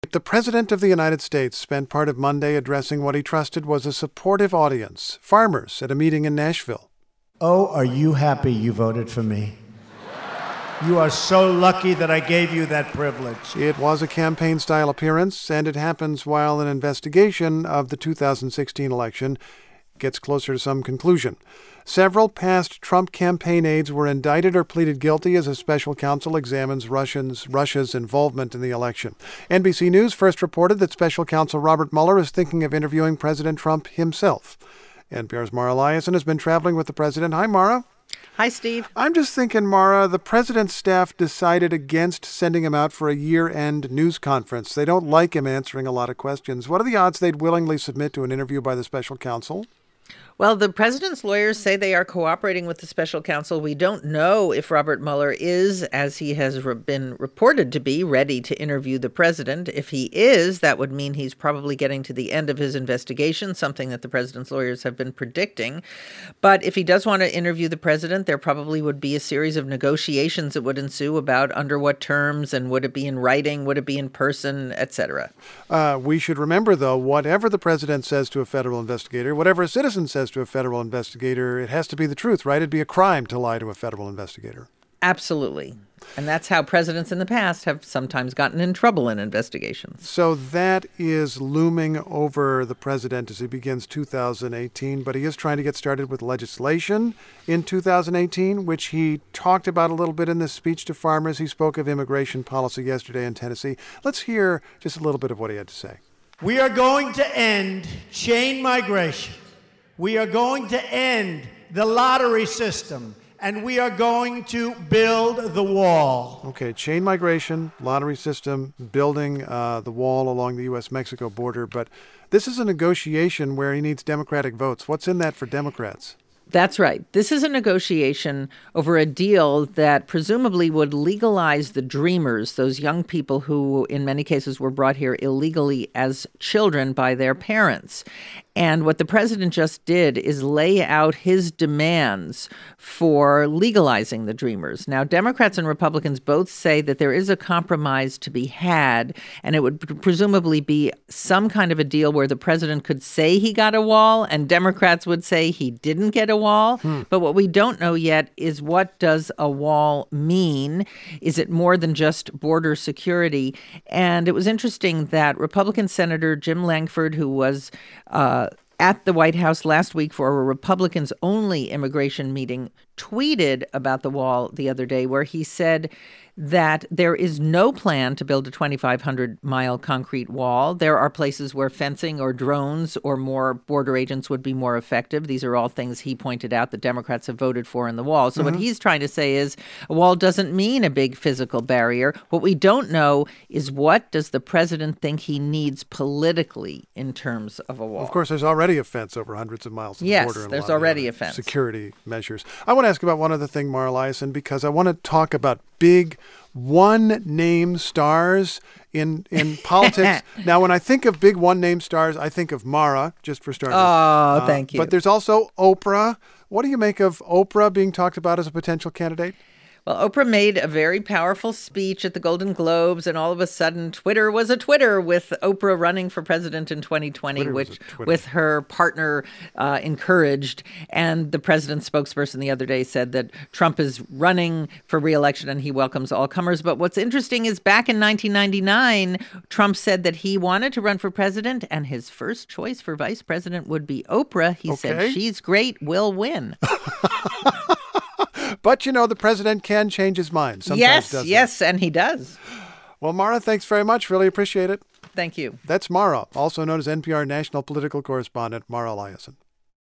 The President of the United States spent part of Monday addressing what he trusted was a supportive audience, farmers, at a meeting in Nashville. Oh, are you happy you voted for me? You are so lucky that I gave you that privilege. It was a campaign-style appearance, and it happens while an investigation of the 2016 election gets closer to some conclusion. Several past Trump campaign aides were indicted or pleaded guilty as a special counsel examines Russia's involvement in the election. NBC News first reported that special counsel Robert Mueller is thinking of interviewing President Trump himself. NPR's Mara Liasson has been traveling with the president. Hi, Mara. Hi, Steve. I'm just thinking, Mara, the president's staff decided against sending him out for a year-end news conference. They don't like him answering a lot of questions. What are the odds they'd willingly submit to an interview by the special counsel? Well, the president's lawyers say they are cooperating with the special counsel. We don't know if Robert Mueller is, as he has been reported to be, ready to interview the president. If he is, that would mean he's probably getting to the end of his investigation, something that the president's lawyers have been predicting. But if he does want to interview the president, there probably would be a series of negotiations that would ensue about under what terms, and would it be in writing, would it be in person, et cetera. We should remember, though, whatever the president says to a federal investigator, whatever a citizen says to a federal investigator, it has to be the truth, right? It'd be a crime to lie to a federal investigator. Absolutely. And that's how presidents in the past have sometimes gotten in trouble in investigations. So that is looming over the president as he begins 2018, but he is trying to get started with legislation in 2018, which he talked about a little bit in this speech to farmers. He spoke of immigration policy yesterday in Tennessee. Let's hear just a little bit of what he had to say. We are going to end chain migration. We are going to end the lottery system, and we are going to build the wall. Okay, chain migration, lottery system, building the wall along the U.S.-Mexico border. But this is a negotiation where he needs Democratic votes. What's in that for Democrats? That's right. This is a negotiation over a deal that presumably would legalize the Dreamers, those young people who in many cases were brought here illegally as children by their parents. And what the president just did is lay out his demands for legalizing the Dreamers. Now, Democrats and Republicans both say that there is a compromise to be had, and it would presumably be some kind of a deal where the president could say he got a wall and Democrats would say he didn't get a wall. But what we don't know yet is, what does a wall mean? Is it more than just border security? And it was interesting that Republican Senator Jim Lankford, who was at the White House last week for a Republicans-only immigration meeting, tweeted about the wall the other day, where he said that there is no plan to build a 2,500-mile concrete wall. There are places where fencing or drones or more border agents would be more effective. These are all things he pointed out that Democrats have voted for in the wall. So what he's trying to say is a wall doesn't mean a big physical barrier. What we don't know is, what does the president think he needs politically in terms of a wall? Of course, there's already a fence over hundreds of miles of the border. Yes, there's already a fence. Security measures. I want to ask about one other thing, Mara Liasson, because I want to talk about big one-name stars in politics. Now, when I think of big one-name stars, I think of Mara, just for starters. Oh, thank you. But there's also Oprah. What do you make of Oprah being talked about as a potential candidate? Well, Oprah made a very powerful speech at the Golden Globes, and all of a sudden, Twitter was a Twitter with Oprah running for president in 2020, which with her partner encouraged. And the president's spokesperson the other day said that Trump is running for re-election and he welcomes all comers. But what's interesting is, back in 1999, Trump said that he wanted to run for president, and his first choice for vice president would be Oprah. He said, "She's great, we'll win." But, you know, the president can change his mind. Sometimes Yes, and he does. Well, Mara, thanks very much. Really appreciate it. Thank you. That's Mara, also known as NPR national political correspondent Mara Liasson.